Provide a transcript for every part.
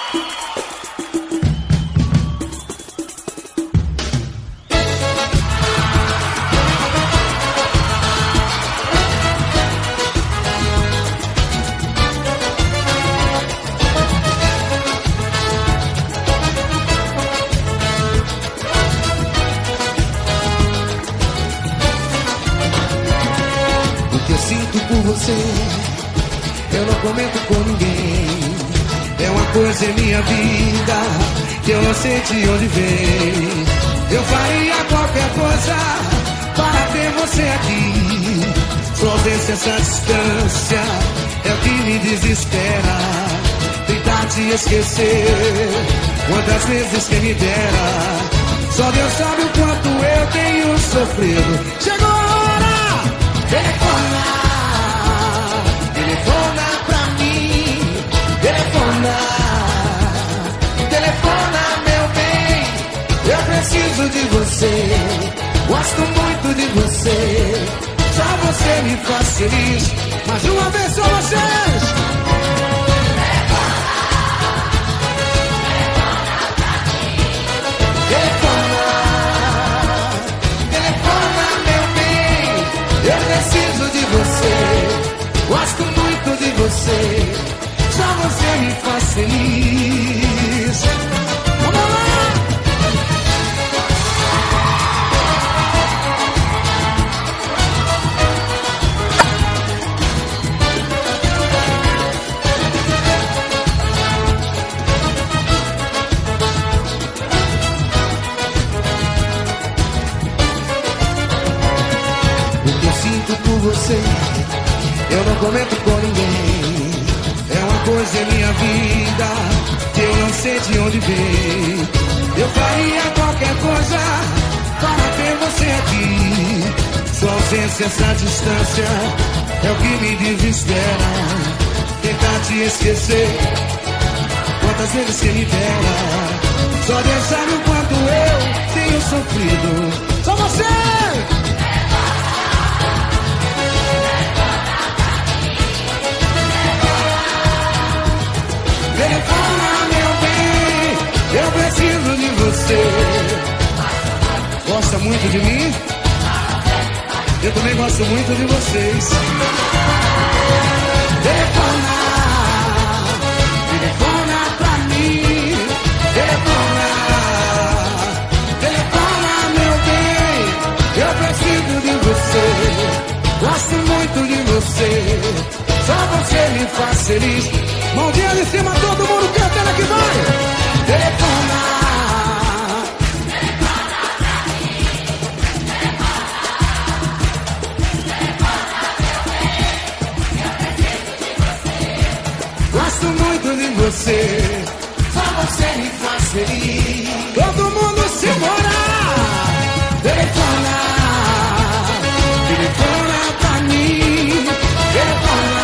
Eu não comento com ninguém. É uma coisa em minha vida que eu não sei de onde vem. Eu faria qualquer coisa para ter você aqui. Sua ausência, essa distância é o que me desespera. Tentar te esquecer, quantas vezes quem me dera. Só Deus sabe o quanto eu tenho sofrido. Chegou a hora, telefona. Telefona pra mim, telefona, telefona meu bem. Eu preciso de você, gosto muito de você. Só você me faz feliz, mais uma vez só vocês. Telefona, telefona meu bem. Eu preciso de você. Gosto muito de você, só você me faz feliz. Vamos lá! O que eu sinto por você eu não comento com ninguém. É uma coisa em minha vida que eu não sei de onde vem. Eu faria qualquer coisa para ter você aqui. Sua ausência, essa distância é o que me desespera. Tentar te esquecer, quantas vezes que me dera. Só Deus sabe o quanto eu tenho sofrido. Só você! Telefona meu bem, eu preciso de você. Gosta muito de mim? Eu também gosto muito de vocês. Telefona, telefona pra mim. Telefona, telefona meu bem. Eu preciso de você. Gosto muito de você. Só você me faz feliz. Mãozinha de cima, todo mundo cantando que vai. Telefona, telefona pra mim. Telefona, telefona meu bem. Eu preciso de você. Gosto muito de você. Só você me faz feliz. Todo mundo se morar. Telefona, telefona pra mim. Telefona.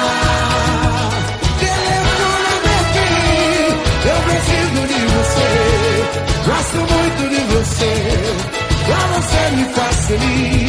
Gosto muito de você, pra você me faz feliz.